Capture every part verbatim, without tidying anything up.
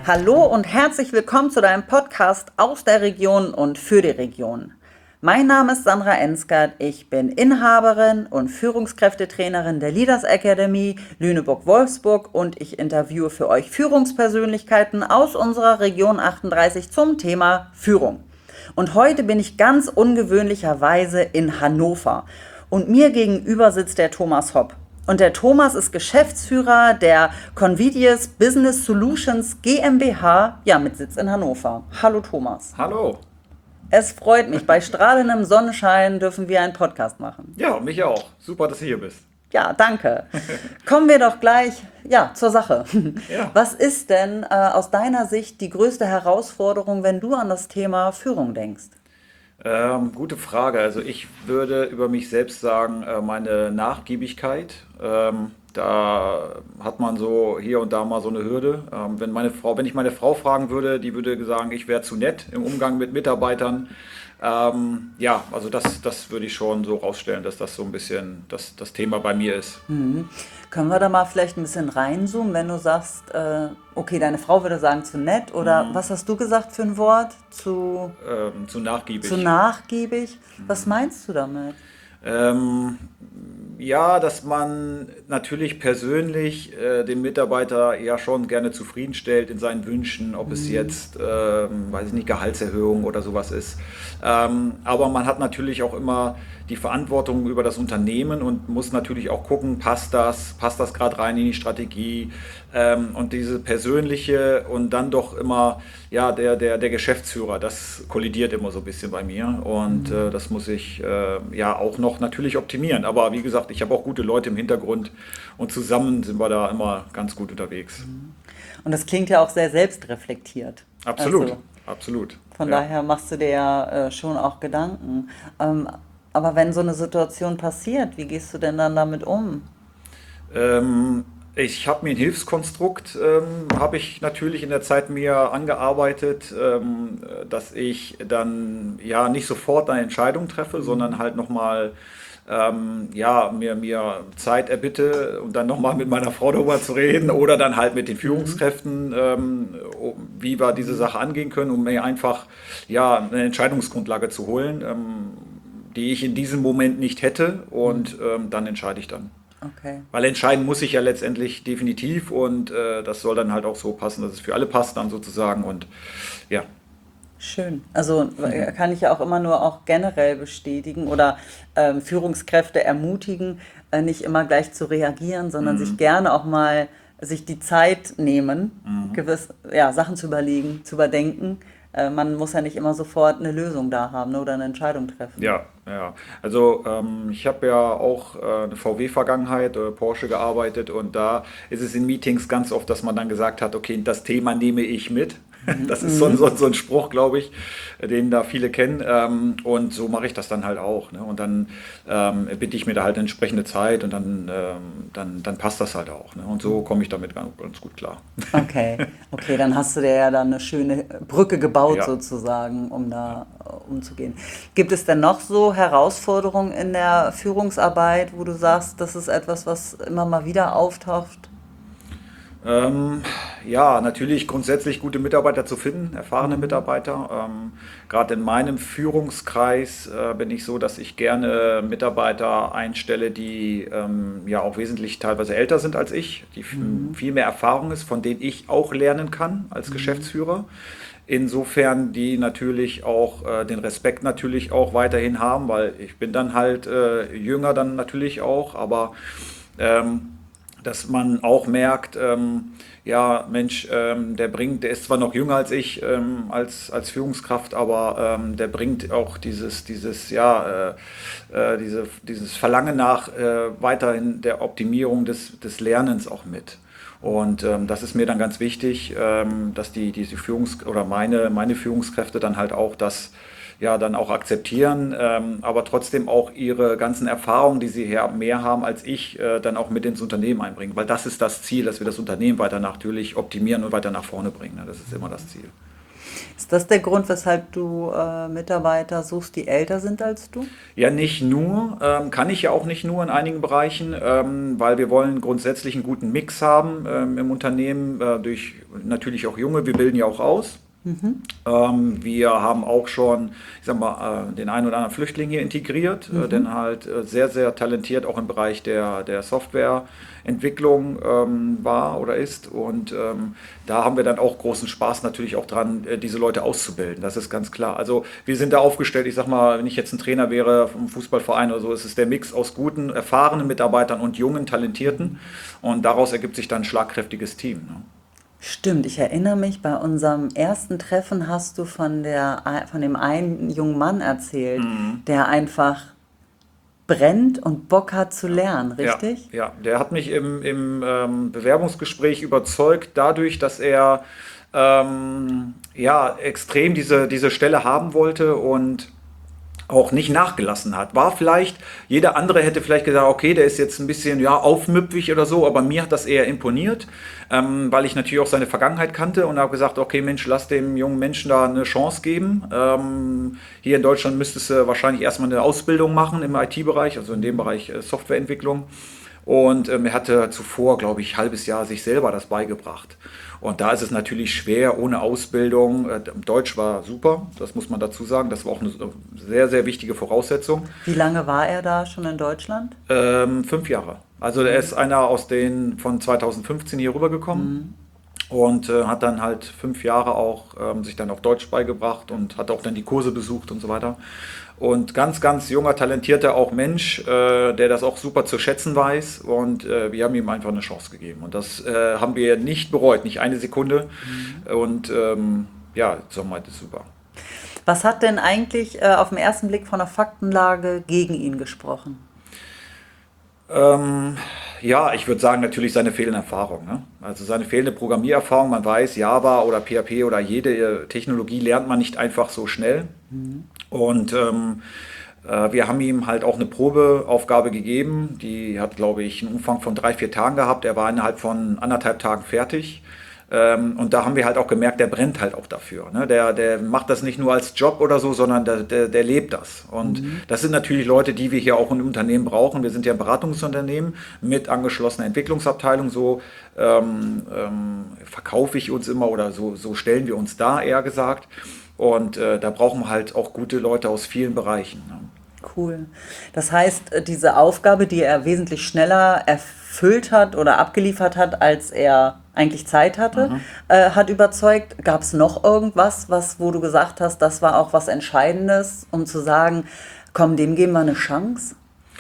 Hallo und herzlich willkommen zu deinem Podcast aus der Region und für die Region. Mein Name ist Sandra Enskert, ich bin Inhaberin und Führungskräftetrainerin der Leaders Academy Lüneburg-Wolfsburg und ich interviewe für euch Führungspersönlichkeiten aus unserer Region achtunddreißig zum Thema Führung. Und heute bin ich ganz ungewöhnlicherweise in Hannover und mir gegenüber sitzt der Thomas Hopp. Und der Thomas ist Geschäftsführer der Convidius Business Solutions GmbH, ja, mit Sitz in Hannover. Hallo Thomas. Hallo. Es freut mich, bei strahlendem Sonnenschein dürfen wir einen Podcast machen. Ja, mich auch. Super, dass du hier bist. Ja, danke. Kommen wir doch gleich ja, zur Sache. Ja. Was ist denn äh, aus deiner Sicht die größte Herausforderung, wenn du an das Thema Führung denkst? Ähm, gute Frage. Also ich würde über mich selbst sagen, äh, meine Nachgiebigkeit. Ähm, da hat man so hier und da mal so eine Hürde. Ähm, wenn meine Frau, wenn ich meine Frau fragen würde, die würde sagen, ich wäre zu nett im Umgang mit Mitarbeitern. Ähm, ja, also das, das würde ich schon so rausstellen, dass das so ein bisschen das, das Thema bei mir ist. Mhm. Können wir da mal vielleicht ein bisschen reinzoomen, wenn du sagst, äh, okay, deine Frau würde sagen zu nett oder Mhm. was hast du gesagt für ein Wort? Zu, Ähm, zu nachgiebig. zu nachgiebig? Was meinst du damit? Ähm, ja, dass man natürlich persönlich äh, den Mitarbeiter ja schon gerne zufriedenstellt in seinen Wünschen, ob es jetzt, ähm, weiß ich nicht, Gehaltserhöhung oder sowas ist. Ähm, aber man hat natürlich auch immer die Verantwortung über das Unternehmen und muss natürlich auch gucken, passt das, passt das gerade rein in die Strategie, ähm, und diese persönliche und dann doch immer, ja, der, der, der Geschäftsführer, das kollidiert immer so ein bisschen bei mir und äh, das muss ich äh, ja auch noch natürlich optimieren. Aber wie gesagt, ich habe auch gute Leute im Hintergrund und zusammen sind wir da immer ganz gut unterwegs. Und das klingt ja auch sehr selbstreflektiert. Absolut, Also absolut. von Ja. daher machst du dir ja äh, schon auch Gedanken. Ähm, aber wenn so eine Situation passiert, wie gehst du denn dann damit um? Ähm, ich habe mir ein Hilfskonstrukt, ähm, habe ich natürlich in der Zeit mir angearbeitet, ähm, dass ich dann ja nicht sofort eine Entscheidung treffe, sondern halt nochmal ähm, ja, mir, mir Zeit erbitte und dann nochmal mit meiner Frau darüber zu reden oder dann halt mit den Führungskräften, ähm, wie wir diese Sache angehen können, um mir einfach ja, eine Entscheidungsgrundlage zu holen, ähm, die ich in diesem Moment nicht hätte und ähm, dann entscheide ich dann. Okay. Weil entscheiden muss ich ja letztendlich definitiv und äh, das soll dann halt auch so passen, dass es für alle passt dann sozusagen und ja. Schön. Also äh, kann ich ja auch immer nur auch generell bestätigen oder ähm, Führungskräfte ermutigen, äh, nicht immer gleich zu reagieren, sondern sich gerne auch mal sich die Zeit nehmen, gewiss, ja, Sachen zu überlegen, zu überdenken. Äh, man muss ja nicht immer sofort eine Lösung da haben, ne, oder eine Entscheidung treffen. Ja, ja. Also ähm, ich habe ja auch äh, eine V W-Vergangenheit, äh, Porsche gearbeitet und da ist es in Meetings ganz oft, dass man dann gesagt hat, okay, das Thema nehme ich mit. Das ist so ein, so, ein- so ein Spruch, glaube ich, den da viele kennen. Ähm, und so mache ich das dann halt auch. Ne? Und dann ähm, bitte ich mir da halt eine entsprechende Zeit und dann, ähm, dann, dann passt das halt auch. Ne? Und so komme ich damit ganz, ganz gut klar. Okay, okay, dann hast du dir ja dann eine schöne Brücke gebaut Ja. sozusagen, um da äh, umzugehen. Gibt es denn noch so Herausforderungen in der Führungsarbeit, wo du sagst, das ist etwas, was immer mal wieder auftaucht? Ähm, ja, natürlich grundsätzlich gute Mitarbeiter zu finden, erfahrene Mitarbeiter. Ähm, gerade in meinem Führungskreis äh, bin ich so, dass ich gerne Mitarbeiter einstelle, die ähm, ja auch wesentlich teilweise älter sind als ich, die f- viel mehr Erfahrung ist, von denen ich auch lernen kann als Geschäftsführer. Insofern die natürlich auch äh, den Respekt natürlich auch weiterhin haben, weil ich bin dann halt äh, jünger dann natürlich auch, aber ähm, dass man auch merkt, ähm, ja, Mensch, ähm, der bringt, der ist zwar noch jünger als ich, ähm, als, als Führungskraft, aber ähm, der bringt auch dieses, dieses, ja, äh, äh, diese, dieses Verlangen nach äh, weiterhin der Optimierung des, des Lernens auch mit. Und ähm, das ist mir dann ganz wichtig, ähm, dass die, diese Führungs- oder meine, meine Führungskräfte dann halt auch das ja dann auch akzeptieren, ähm, aber trotzdem auch ihre ganzen Erfahrungen, die sie her mehr haben als ich, äh, dann auch mit ins Unternehmen einbringen. Weil das ist das Ziel, dass wir das Unternehmen weiter natürlich optimieren und weiter nach vorne bringen. Ne? Das ist immer das Ziel. Ist das der Grund, weshalb du äh, Mitarbeiter suchst, die älter sind als du? Ja, nicht nur, ähm, kann ich ja auch nicht nur in einigen Bereichen, ähm, weil wir wollen grundsätzlich einen guten Mix haben ähm, im Unternehmen, äh, durch natürlich auch Junge, wir bilden ja auch aus. Ähm, wir haben auch schon, ich sag mal, äh, den einen oder anderen Flüchtling hier integriert, äh, denn halt äh, sehr, sehr talentiert auch im Bereich der, der Softwareentwicklung ähm, war oder ist. Und ähm, da haben wir dann auch großen Spaß natürlich auch dran, äh, diese Leute auszubilden. Das ist ganz klar. Also wir sind da aufgestellt, ich sag mal, wenn ich jetzt ein Trainer wäre vom Fußballverein oder so, ist es der Mix aus guten, erfahrenen Mitarbeitern und jungen, talentierten. Und daraus ergibt sich dann ein schlagkräftiges Team. Ne? Stimmt, ich erinnere mich, bei unserem ersten Treffen hast du von der, von dem einen jungen Mann erzählt, der einfach brennt und Bock hat zu lernen, Ja, richtig? ja, der hat mich im, im ähm, Bewerbungsgespräch überzeugt dadurch, dass er ähm, ja, extrem diese, diese Stelle haben wollte und auch nicht nachgelassen hat. War vielleicht, jeder andere hätte vielleicht gesagt, okay, der ist jetzt ein bisschen ja, aufmüpfig oder so, aber mir hat das eher imponiert, ähm, weil ich natürlich auch seine Vergangenheit kannte und habe gesagt, okay, Mensch, lass dem jungen Menschen da eine Chance geben. Ähm, hier in Deutschland müsstest du wahrscheinlich erstmal eine Ausbildung machen im I T-Bereich, also in dem Bereich äh, Softwareentwicklung. Und ähm, er hatte zuvor, glaube ich, ein halbes Jahr sich selber das beigebracht. Und da ist es natürlich schwer, ohne Ausbildung. Äh, Deutsch war super, das muss man dazu sagen. Das war auch eine sehr, sehr wichtige Voraussetzung. Wie lange war er da schon in Deutschland? Ähm, fünf Jahre. Also er ist einer aus den von zweitausendfünfzehn hier rübergekommen und äh, hat dann halt fünf Jahre auch ähm, sich dann auch Deutsch beigebracht und hat auch dann die Kurse besucht und so weiter. Und ganz, ganz junger, talentierter auch Mensch, äh, der das auch super zu schätzen weiß. Und äh, wir haben ihm einfach eine Chance gegeben. Und das äh, haben wir nicht bereut, nicht eine Sekunde. Und ähm, ja, Sommer ist super. Was hat denn eigentlich äh, auf den ersten Blick von der Faktenlage gegen ihn gesprochen? Ähm, ja, ich würde sagen, natürlich seine fehlende Erfahrung. Ne? Also seine fehlende Programmiererfahrung. Man weiß, Java oder P H P oder jede äh, Technologie lernt man nicht einfach so schnell. Und ähm, äh, wir haben ihm halt auch eine Probeaufgabe gegeben. Die hat, glaube ich, einen Umfang von drei, vier Tagen gehabt. Er war innerhalb von anderthalb Tagen fertig. Ähm, und da haben wir halt auch gemerkt, der brennt halt auch dafür. Ne? Der, der macht das nicht nur als Job oder so, sondern der, der, der lebt das. Und das sind natürlich Leute, die wir hier auch im Unternehmen brauchen. Wir sind ja ein Beratungsunternehmen mit angeschlossener Entwicklungsabteilung. So ähm, ähm, verkaufe ich uns immer oder so, so stellen wir uns da, eher gesagt. Und äh, da brauchen wir halt auch gute Leute aus vielen Bereichen. Ne? Cool. Das heißt, äh, diese Aufgabe, die er wesentlich schneller erfüllt hat oder abgeliefert hat, als er eigentlich Zeit hatte, äh, hat überzeugt. Gab es noch irgendwas, was, wo du gesagt hast, das war auch was Entscheidendes, um zu sagen, komm, dem geben wir eine Chance?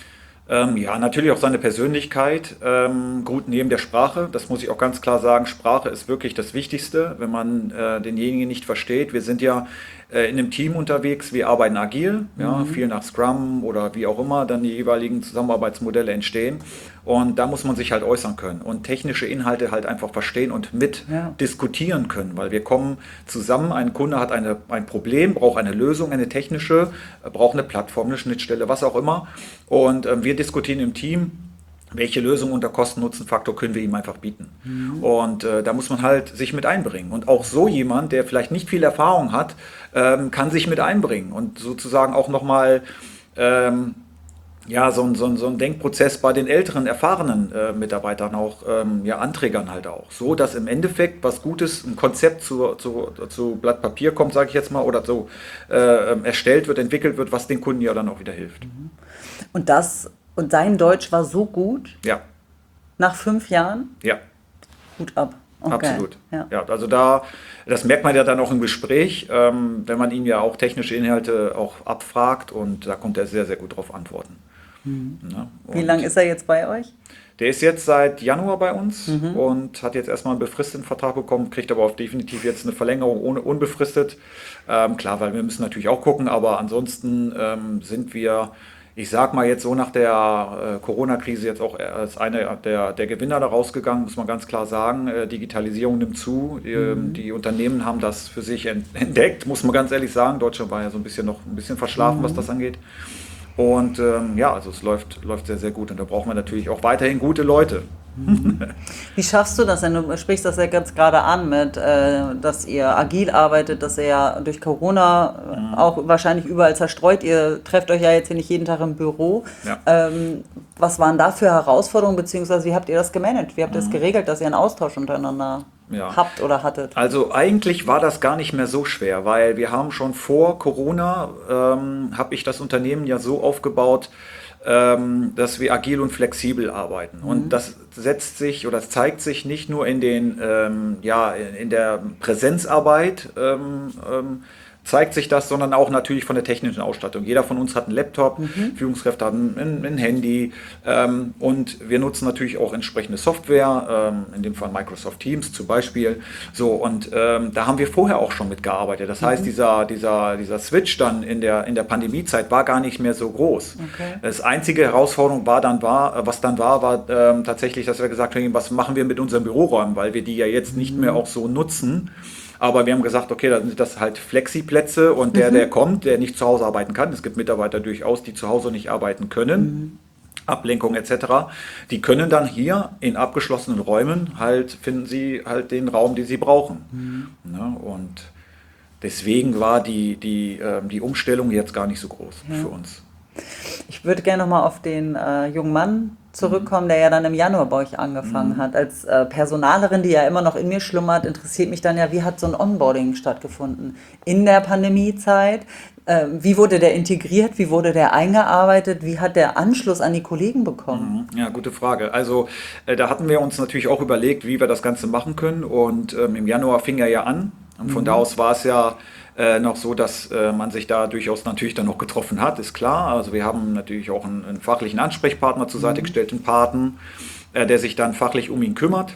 Ähm, ja, natürlich auch seine Persönlichkeit, ähm, gut neben der Sprache. Das muss ich auch ganz klar sagen. Sprache ist wirklich das Wichtigste, wenn man äh, denjenigen nicht versteht. Wir sind ja äh, in einem Team unterwegs, wir arbeiten agil, ja, viel nach Scrum oder wie auch immer dann die jeweiligen Zusammenarbeitsmodelle entstehen. Und da muss man sich halt äußern können und technische Inhalte halt einfach verstehen und mit Ja. diskutieren können, weil wir kommen zusammen, ein Kunde hat eine, ein Problem, braucht eine Lösung, eine technische, äh, braucht eine Plattform, eine Schnittstelle, was auch immer. Und ähm, wir diskutieren im Team, welche Lösung unter Kosten-Nutzen-Faktor können wir ihm einfach bieten. Und äh, da muss man halt sich mit einbringen. Und auch so jemand, der vielleicht nicht viel Erfahrung hat, ähm, kann sich mit einbringen und sozusagen auch nochmal ähm, ja, so ein, so ein, so ein Denkprozess bei den älteren, erfahrenen äh, Mitarbeitern auch, ähm, ja, anträgern halt auch. So, dass im Endeffekt was Gutes, ein Konzept zu, zu, zu Blatt Papier kommt, sage ich jetzt mal, oder so äh, ähm, erstellt wird, entwickelt wird, was den Kunden ja dann auch wieder hilft. Und das, und dein Deutsch war so gut Ja, nach fünf Jahren? ja. Hut ab. Okay. Absolut. Ja. Ja, also da, das merkt man ja dann auch im Gespräch, ähm, wenn man ihn ja auch technische Inhalte auch abfragt und da konnte er sehr, sehr gut drauf antworten. Ne? Wie Und lange ist er jetzt bei euch? der ist jetzt seit Januar bei uns und hat jetzt erstmal einen befristeten Vertrag bekommen, kriegt aber auch definitiv jetzt eine Verlängerung ohne unbefristet. Ähm, klar, weil wir müssen natürlich auch gucken, aber ansonsten ähm, sind wir, ich sag mal jetzt so nach der äh, Corona-Krise jetzt auch als einer der, der Gewinner da rausgegangen, muss man ganz klar sagen. Äh, Digitalisierung nimmt zu. Die, ähm, die Unternehmen haben das für sich ent- entdeckt, muss man ganz ehrlich sagen. Deutschland war ja so ein bisschen noch ein bisschen verschlafen, was das angeht. Und ähm, ja, also es läuft, läuft sehr, sehr gut. Und da brauchen wir natürlich auch weiterhin gute Leute. Wie schaffst du das denn? Du sprichst das ja ganz gerade an mit, äh, dass ihr agil arbeitet, dass ihr ja durch Corona äh, auch wahrscheinlich überall zerstreut. Ihr trefft euch ja jetzt hier nicht jeden Tag im Büro. Ja. Ähm, was waren da für Herausforderungen, beziehungsweise wie habt ihr das gemanagt? Wie habt ihr das geregelt, dass ihr einen Austausch untereinander Ja. habt oder hattet? Also eigentlich war das gar nicht mehr so schwer, weil wir haben schon vor Corona, ähm, habe ich das Unternehmen ja so aufgebaut, ähm, dass wir agil und flexibel arbeiten. Und das setzt sich oder das zeigt sich nicht nur in den, ähm, ja, in, in der Präsenzarbeit, ähm, ähm, zeigt sich das, sondern auch natürlich von der technischen Ausstattung. Jeder von uns hat einen Laptop, mhm. Führungskräfte haben ein, ein Handy ähm, und wir nutzen natürlich auch entsprechende Software, ähm, in dem Fall Microsoft Teams zum Beispiel. So, und ähm, da haben wir vorher auch schon mitgearbeitet. Das mhm. heißt, dieser, dieser, dieser Switch dann in der, in der Pandemiezeit war gar nicht mehr so groß. Okay. Das einzige Herausforderung war dann war, was dann war, war ähm, tatsächlich, dass wir gesagt haben, was machen wir mit unseren Büroräumen, weil wir die ja jetzt nicht mhm. mehr auch so nutzen. Aber wir haben gesagt, okay, dann sind das halt Flexiplätze und der, mhm. der kommt, der nicht zu Hause arbeiten kann. Es gibt Mitarbeiter durchaus, die zu Hause nicht arbeiten können. Mhm. Ablenkung et cetera. Die können dann hier in abgeschlossenen Räumen halt, finden sie halt den Raum, den sie brauchen. Mhm. Ja, und deswegen war die, die, äh, die Umstellung jetzt gar nicht so groß ja. für uns. Ich würde gerne nochmal auf den äh, jungen Mann zurückkommen, der ja dann im Januar bei euch angefangen mhm. hat. Als äh, Personalerin, die ja immer noch in mir schlummert, interessiert mich dann ja, wie hat so ein Onboarding stattgefunden in der Pandemiezeit? Äh, wie wurde der integriert? Wie wurde der eingearbeitet? Wie hat der Anschluss an die Kollegen bekommen? Ja, gute Frage. Also äh, da hatten wir uns natürlich auch überlegt, wie wir das Ganze machen können. Und ähm, im Januar fing er ja an. Und von mhm. da aus war es ja äh, noch so, dass äh, man sich da durchaus natürlich dann noch getroffen hat, ist klar. Also wir haben natürlich auch einen, einen fachlichen Ansprechpartner zur Seite mhm. gestellt, einen Paten, äh, der sich dann fachlich um ihn kümmert.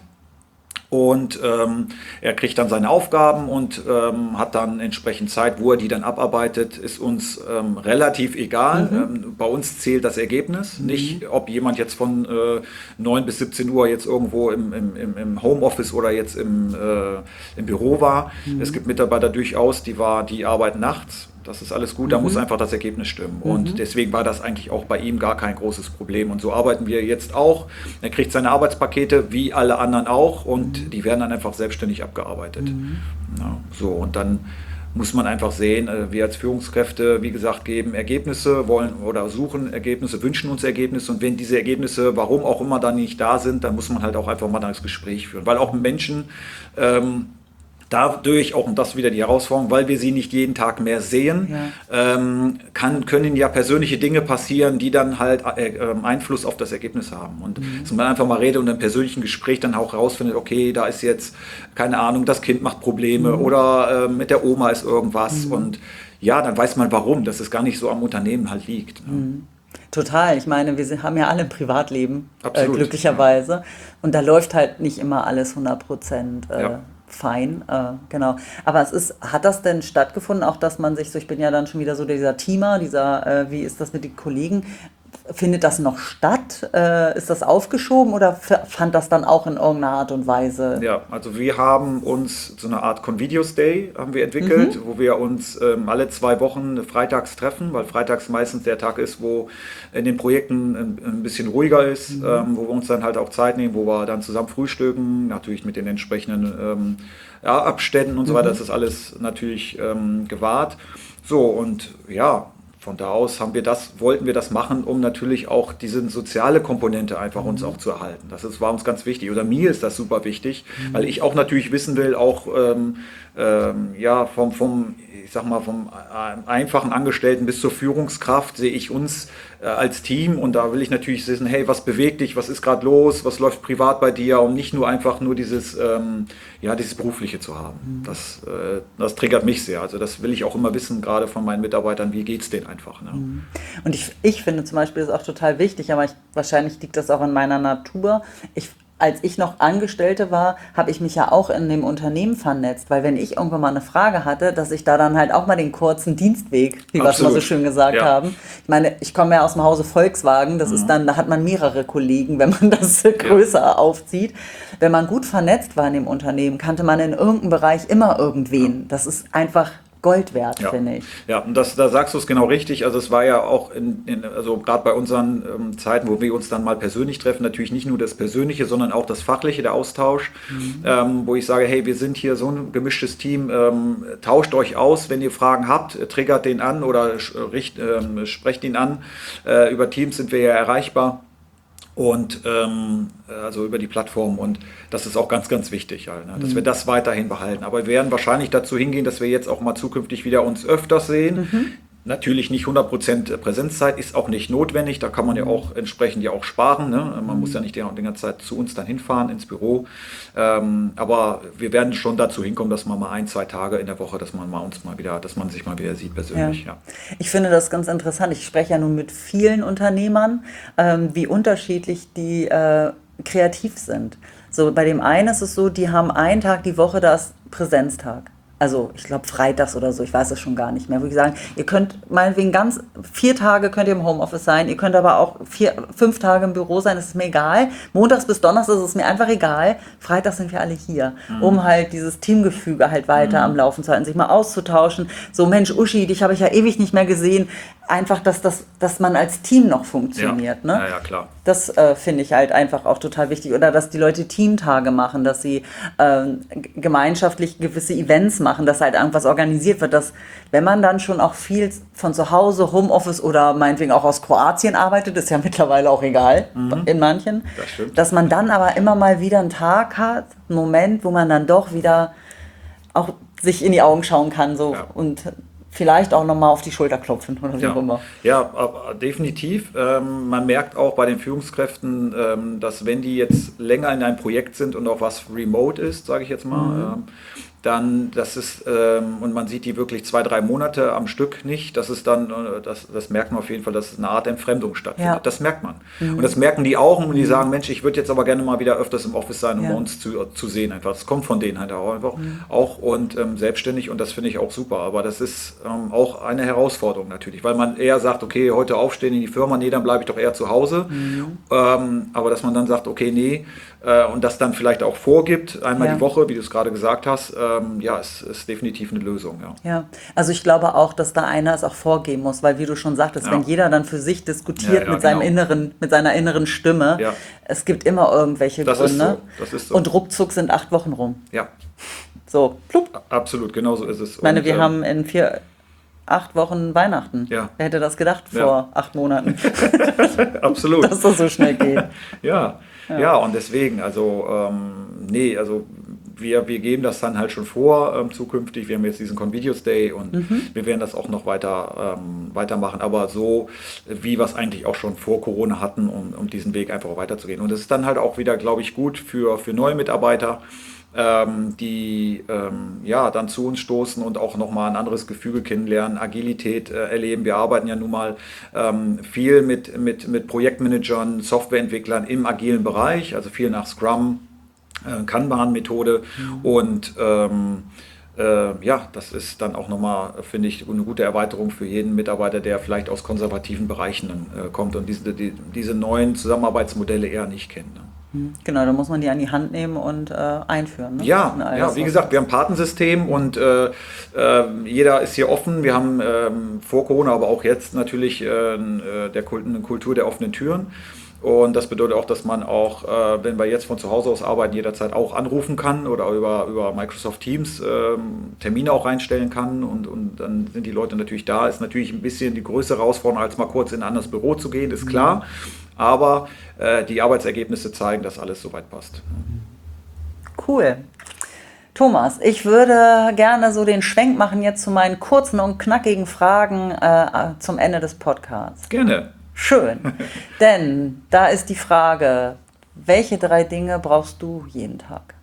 Und ähm, er kriegt dann seine Aufgaben und ähm, hat dann entsprechend Zeit, wo er die dann abarbeitet, ist uns ähm, relativ egal. Mhm. Ähm, bei uns zählt das Ergebnis, mhm. nicht ob jemand jetzt von äh, neun bis siebzehn Uhr jetzt irgendwo im, im, im Homeoffice oder jetzt im, äh, im Büro war. Mhm. Es gibt Mitarbeiter durchaus, die, war, die arbeiten nachts. Das ist alles gut, da mhm. muss einfach das Ergebnis stimmen. Mhm. Und deswegen war das eigentlich auch bei ihm gar kein großes Problem. Und so arbeiten wir jetzt auch. Er kriegt seine Arbeitspakete, wie alle anderen auch, und mhm. die werden dann einfach selbstständig abgearbeitet. Mhm. Ja, so, und dann muss man einfach sehen, wir als Führungskräfte, wie gesagt, geben Ergebnisse, wollen oder suchen Ergebnisse, wünschen uns Ergebnisse. Und wenn diese Ergebnisse, warum auch immer, dann nicht da sind, dann muss man halt auch einfach mal das Gespräch führen. Weil auch Menschen ähm, dadurch auch, und das wieder die Herausforderung, weil wir sie nicht jeden Tag mehr sehen, ja. ähm, kann, können ja persönliche Dinge passieren, die dann halt äh, Einfluss auf das Ergebnis haben. Und mhm. dass man einfach mal redet und im persönlichen Gespräch dann auch herausfindet, okay, da ist jetzt, keine Ahnung, das Kind macht Probleme mhm. oder äh, mit der Oma ist irgendwas. Mhm. Und ja, dann weiß man warum, dass es gar nicht so am Unternehmen halt liegt. Ne? Mhm. Total. Ich meine, wir haben ja alle ein Privatleben, äh, glücklicherweise. Ja. Und da läuft halt nicht immer alles hundert Prozent äh, ja. fein, äh, genau. Aber es ist, hat das denn stattgefunden, auch dass man sich so, ich bin ja dann schon wieder so dieser Teamer, dieser, äh, wie ist das mit den Kollegen? Findet das noch statt? Äh, ist das aufgeschoben oder f- fand das dann auch in irgendeiner Art und Weise? Ja, also wir haben uns so eine Art Convivios Day haben wir entwickelt, mhm. wo wir uns ähm, alle zwei Wochen freitags treffen, weil freitags meistens der Tag ist, wo in den Projekten ein, ein bisschen ruhiger ist, mhm. ähm, wo wir uns dann halt auch Zeit nehmen, wo wir dann zusammen frühstücken, natürlich mit den entsprechenden ähm, ja, Abständen und so weiter. Das ist alles natürlich ähm, gewahrt. So, und ja, von da aus haben wir das, wollten wir das machen, um natürlich auch diese soziale Komponente einfach mhm. uns auch zu erhalten. Das ist, war uns ganz wichtig. Oder mir ist das super wichtig, mhm. weil ich auch natürlich wissen will, auch ähm, ähm, ja, vom, vom, ich sag mal, vom einfachen Angestellten bis zur Führungskraft sehe ich uns äh, als Team, und da will ich natürlich wissen, hey, was bewegt dich, was ist gerade los, was läuft privat bei dir, und nicht nur einfach nur dieses, ähm, ja, dieses Berufliche zu haben. Mhm. Das, äh, das triggert mich sehr. Also das will ich auch immer wissen, gerade von meinen Mitarbeitern, wie geht es denen einfach. Ne? Mhm. Und ich, ich finde zum Beispiel, das ist auch total wichtig, aber ich, wahrscheinlich liegt das auch in meiner Natur. Ich Als ich noch Angestellte war, habe ich mich ja auch in dem Unternehmen vernetzt, weil wenn ich irgendwann mal eine Frage hatte, dass ich da dann halt auch mal den kurzen Dienstweg, wie wir es mal so schön gesagt ja. haben. Ich meine, ich komme ja aus dem Hause Volkswagen, das mhm. ist dann, da hat man mehrere Kollegen, wenn man das größer ja. aufzieht. Wenn man gut vernetzt war in dem Unternehmen, kannte man in irgendeinem Bereich immer irgendwen. Das ist einfach Gold wert, Ja, finde ich. ja, und das, da sagst du es genau richtig. Also es war ja auch in, in also gerade bei unseren ähm, Zeiten, wo wir uns dann mal persönlich treffen, natürlich nicht nur das Persönliche, sondern auch das Fachliche, der Austausch, mhm. ähm, wo ich sage, hey, wir sind hier so ein gemischtes Team, ähm, tauscht euch aus, wenn ihr Fragen habt, triggert den an oder richt, ähm, sprecht ihn an. Äh, über Teams sind wir ja erreichbar. Und ähm, also über die Plattform, und das ist auch ganz, ganz wichtig, halt, ne? Dass mhm. wir das weiterhin behalten. Aber wir werden wahrscheinlich dazu hingehen, dass wir jetzt auch mal zukünftig wieder uns öfters sehen. Mhm. Natürlich nicht hundert Prozent Präsenzzeit, ist auch nicht notwendig, da kann man ja auch entsprechend ja auch sparen, ne? Man mhm. muss ja nicht die ganze Zeit zu uns dann hinfahren ins Büro, ähm, aber wir werden schon dazu hinkommen, dass man mal ein, zwei Tage in der Woche, dass man mal uns mal wieder, dass man sich mal wieder sieht persönlich. Ja. Ja. Ich finde das ganz interessant, ich spreche ja nun mit vielen Unternehmern, ähm, wie unterschiedlich die äh, kreativ sind. So, bei dem einen ist es so, die haben einen Tag die Woche, da ist Präsenztag. Also ich glaube freitags oder so, ich weiß es schon gar nicht mehr, wo ich sagen, ihr könnt meinetwegen ganz, vier Tage könnt ihr im Homeoffice sein, ihr könnt aber auch vier, fünf Tage im Büro sein, das ist mir egal. Montags bis Donnerstags ist es mir einfach egal, freitags sind wir alle hier, mhm. um halt dieses Teamgefüge halt weiter mhm. am Laufen zu halten, sich mal auszutauschen. So, Mensch, Uschi, dich habe ich ja ewig nicht mehr gesehen. Einfach, dass, das, dass man als Team noch funktioniert. Ja, ne? ja, ja, klar. Das äh, finde ich halt einfach auch total wichtig. Oder dass die Leute Teamtage machen, dass sie äh, gemeinschaftlich gewisse Events machen, dass halt irgendwas organisiert wird. Dass, wenn man dann schon auch viel von zu Hause, Homeoffice oder meinetwegen auch aus Kroatien arbeitet, ist ja mittlerweile auch egal, mhm. in manchen, das stimmt. Dass man dann aber immer mal wieder einen Tag hat, einen Moment, wo man dann doch wieder auch sich in die Augen schauen kann so ja. und vielleicht auch nochmal auf die Schulter klopfen oder wie ja. auch immer. Ja, definitiv. Ähm, man merkt auch bei den Führungskräften, ähm, dass wenn die jetzt länger in einem Projekt sind und auch was remote ist, sage ich jetzt mal, mhm. ähm, dann, das ist, ähm, und man sieht die wirklich zwei, drei Monate am Stück nicht, das ist dann, äh, das, das merkt man auf jeden Fall, dass eine Art Entfremdung stattfindet. Ja. Das merkt man. Mhm. Und das merken die auch, und die sagen, Mensch, ich würde jetzt aber gerne mal wieder öfters im Office sein, um ja. uns zu, zu sehen einfach. Das kommt von denen halt auch einfach mhm. auch und ähm, selbstständig, und das finde ich auch super. Aber das ist ähm, auch eine Herausforderung natürlich, weil man eher sagt, okay, heute aufstehen in die Firma, nee, dann bleibe ich doch eher zu Hause. Mhm. Ähm, aber dass man dann sagt, okay, nee, äh, und das dann vielleicht auch vorgibt, einmal ja. die Woche, wie du es gerade gesagt hast, ähm, ja, es ist definitiv eine Lösung. Ja. ja, also ich glaube auch, dass da einer es auch vorgeben muss, weil wie du schon sagtest, ja. wenn jeder dann für sich diskutiert ja, ja, mit seinem genau. inneren, mit seiner inneren Stimme, ja. es gibt immer irgendwelche das Gründe. Ist so. Das ist so. Und ruckzuck sind acht Wochen rum. Ja. So, plupp. Absolut, genau so ist es. Ich meine, und, wir ähm, haben in vier, acht Wochen Weihnachten. Ja. Wer hätte das gedacht vor ja. acht Monaten? Absolut. Dass das so schnell geht. ja. ja, ja, und deswegen, also, ähm, nee, also wir, wir geben das dann halt schon vor ähm, zukünftig. Wir haben jetzt diesen Convivius Day, und mhm. wir werden das auch noch weiter ähm, weitermachen, aber so, wie wir es eigentlich auch schon vor Corona hatten, um, um diesen Weg einfach weiterzugehen. Und das ist dann halt auch wieder, glaube ich, gut für, für neue Mitarbeiter, ähm, die ähm, ja dann zu uns stoßen und auch nochmal ein anderes Gefüge kennenlernen, Agilität äh, erleben. Wir arbeiten ja nun mal ähm, viel mit, mit, mit Projektmanagern, Softwareentwicklern im agilen Bereich, also viel nach Scrum, äh, Kanban-Methode, mhm. und ähm, äh, ja, das ist dann auch nochmal, finde ich, eine gute Erweiterung für jeden Mitarbeiter, der vielleicht aus konservativen Bereichen äh, kommt und diese, die, diese neuen Zusammenarbeitsmodelle eher nicht kennt. Ne? Genau, da muss man die an die Hand nehmen und äh, einführen. Ne? Ja, ja, wie gesagt, wir haben ein Patensystem, und äh, äh, jeder ist hier offen. Wir haben ähm, vor Corona, aber auch jetzt natürlich äh, der Kult, eine Kultur der offenen Türen. Und das bedeutet auch, dass man auch, äh, wenn wir jetzt von zu Hause aus arbeiten, jederzeit auch anrufen kann oder über, über Microsoft Teams äh, Termine auch reinstellen kann, und, und dann sind die Leute natürlich da. Ist natürlich ein bisschen die größere Herausforderung, als mal kurz in ein anderes Büro zu gehen, ist klar. Mhm. Aber äh, die Arbeitsergebnisse zeigen, dass alles soweit passt. Cool. Thomas, ich würde gerne so den Schwenk machen jetzt zu meinen kurzen und knackigen Fragen äh, zum Ende des Podcasts. Gerne. Schön, denn da ist die Frage, welche drei Dinge brauchst du jeden Tag?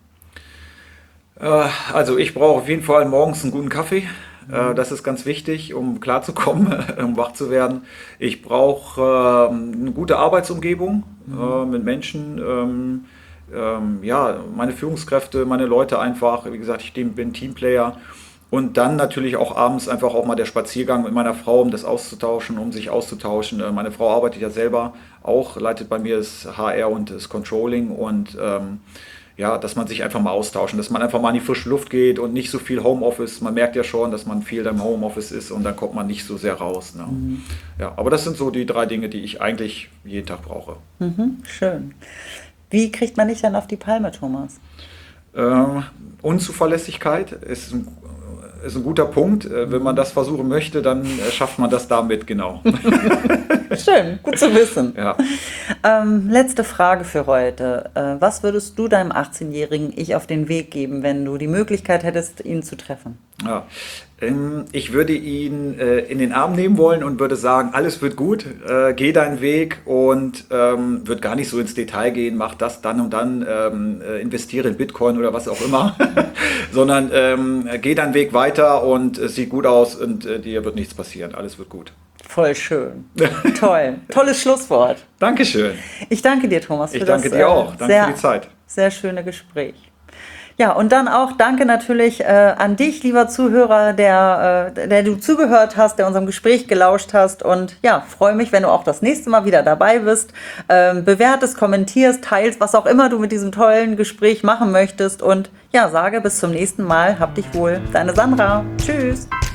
Äh, also ich brauche auf jeden Fall morgens einen guten Kaffee. Mhm. Äh, das ist ganz wichtig, um klarzukommen, um wach zu werden. Ich brauche äh, eine gute Arbeitsumgebung mhm. äh, mit Menschen. Ähm, ähm, ja, meine Führungskräfte, meine Leute einfach. Wie gesagt, ich bin Teamplayer. Und dann natürlich auch abends einfach auch mal der Spaziergang mit meiner Frau, um das auszutauschen, um sich auszutauschen. Meine Frau arbeitet ja selber auch, leitet bei mir das H R und das Controlling, und ähm, ja, dass man sich einfach mal austauschen, dass man einfach mal in die frische Luft geht und nicht so viel Homeoffice. Man merkt ja schon, dass man viel im Homeoffice ist und dann kommt man nicht so sehr raus. Ne? Mhm. Ja, aber das sind so die drei Dinge, die ich eigentlich jeden Tag brauche. Mhm, schön. Wie kriegt man dich dann auf die Palme, Thomas? Ähm, Unzuverlässigkeit ist ein, ist ein guter Punkt. Wenn man das versuchen möchte, dann schafft man das damit, genau. Schön, gut zu wissen. Ja. Ähm, letzte Frage für heute. Äh, was würdest du deinem achtzehnjährigen Ich auf den Weg geben, wenn du die Möglichkeit hättest, ihn zu treffen? Ja. Ähm, ich würde ihn äh, in den Arm nehmen wollen und würde sagen, alles wird gut, äh, geh deinen Weg und ähm, würde gar nicht so ins Detail gehen, mach das dann und dann, ähm, äh, investiere in Bitcoin oder was auch immer, sondern ähm, geh deinen Weg weiter und es sieht gut aus und äh, dir wird nichts passieren, alles wird gut. Voll schön. Toll. Tolles Schlusswort. Dankeschön. Ich danke dir, Thomas, für ich danke das dir auch. Äh, danke sehr, für die Zeit. Sehr schöne Gespräch. Ja, und dann auch danke natürlich äh, an dich, lieber Zuhörer, der, äh, der du zugehört hast, der unserem Gespräch gelauscht hast. Und ja, freue mich, wenn du auch das nächste Mal wieder dabei bist. Ähm, bewertest, kommentierst, teilst, was auch immer du mit diesem tollen Gespräch machen möchtest. Und ja, sage bis zum nächsten Mal. Hab dich wohl. Deine Sandra. Tschüss.